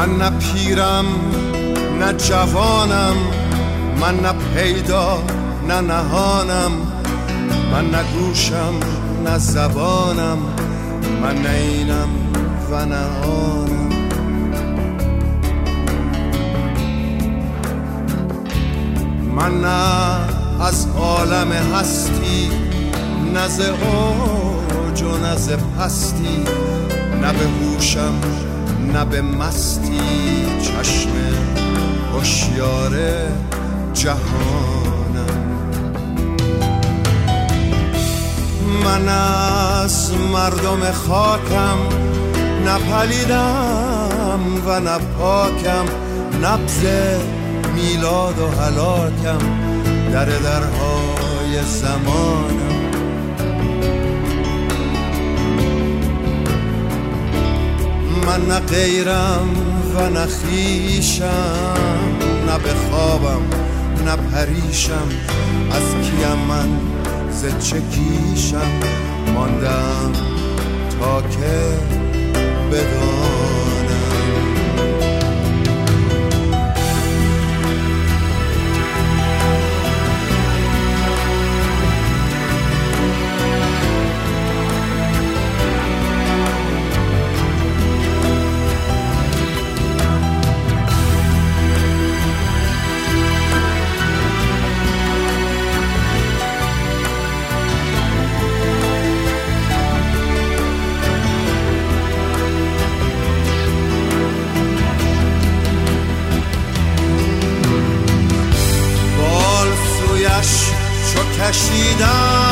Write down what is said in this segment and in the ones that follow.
من نه پیرم نه جوانم، من نه پیدا نه نهانم، من نه گوشم نه زبانم، من نه اینم و نه آنم. من نه از عالم هستی، نه ز اوج و نه ز پستی، نه به هوشم نه به مستی، چشم هوشیار جهانم. من از مردم خاکم، نه پلیدم و نه پاکم، نبض میلاد و هلاکم، درهای زمانم. من نه غیرم و نه خویشم، نه به خوابم نه پریشم، از کیم من ز چه کیشم، ماندم تا که بدانم. چو کشیدم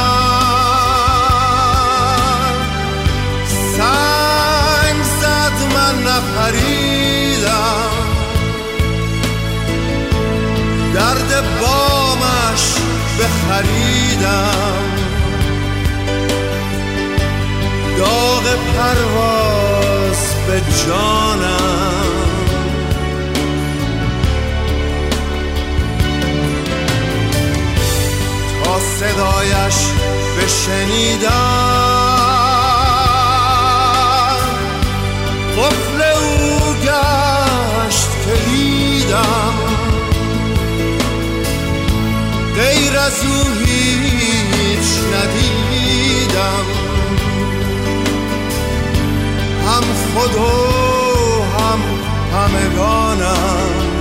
سنگ زد، من نپریدم، درد بامش بخریدم، داغ پرواز به جانم. صدایش بشنیدم، قفل او گشت کلیدم، غیر از او هیچ ندیدم، هم خود و هم همگانم.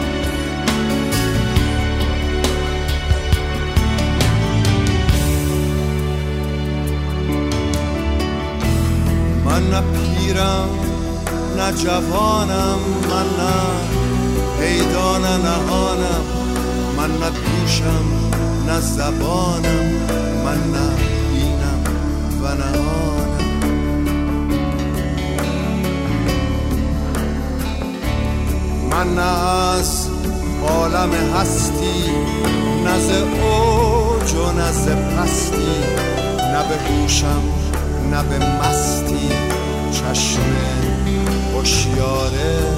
من نه پیرم نه جوانم، من نه پیدا نه نهانم، من نه گوشم نه زبانم، من نه اینم و نه آنم. من نه از عالم هستی، نه ز اوج و نه ز پستی، نه به هوشم نه به مستی، چشم هوشیار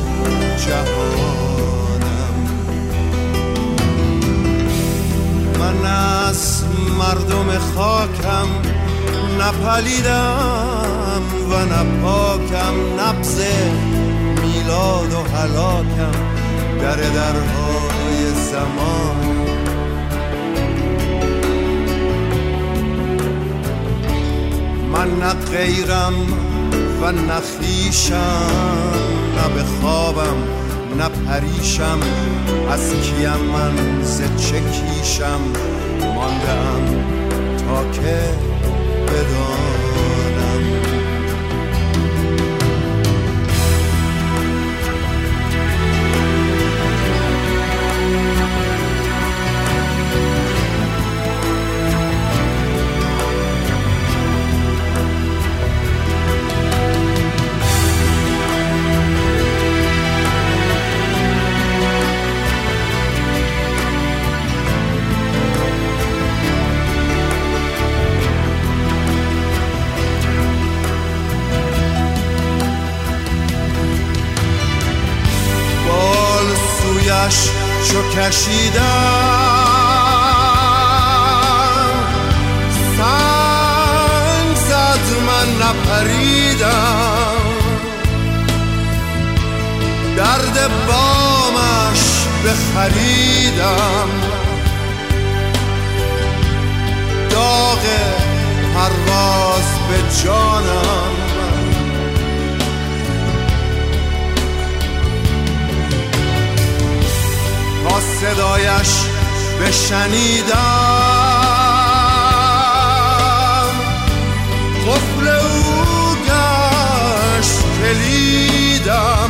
جهانم. من از مردم خاکم، نه پلیدم و نه پاکم، نبض میلاد و هلاکم، درهای زمان. من نه غیرم و نه خویشم، نه به خوابم نه پریشم، از کیم من ز چه کیشم، ماندم تا که بدانم. چو کشیدم سنگ زد، من نپریدم، خریدم، داغ پرواز به جانم، تا صدایش بشنیدم، قفل او گشت کلیدم،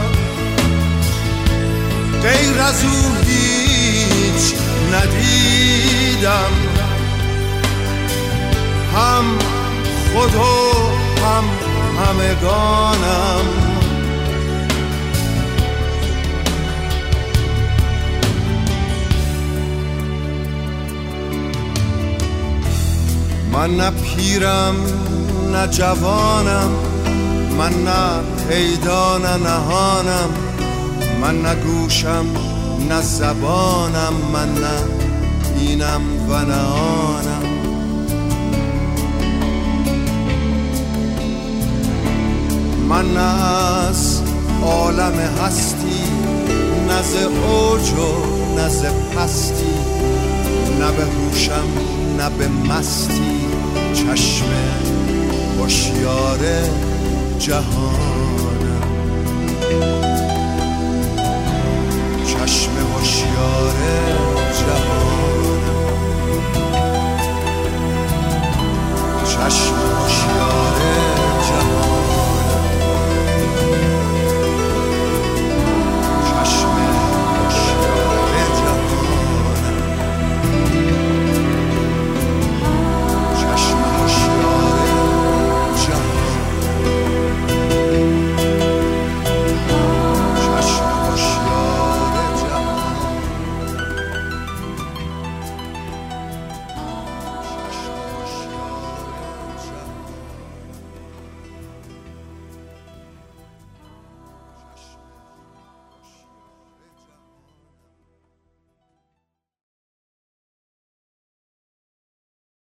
غیر از او هیچ ندیدم، هم خود و هم همگانم. من نه پیرم نه جوانم، من نه پیدا نه نهانم، من نه گوشم نه زبانم، من نه اینم و نه آنم. من نه از عالم هستی، نه ز اوج و نه ز پستی، نه به هوشم نه به مستی، چشم هوشیار جهانم، چشم هوشیار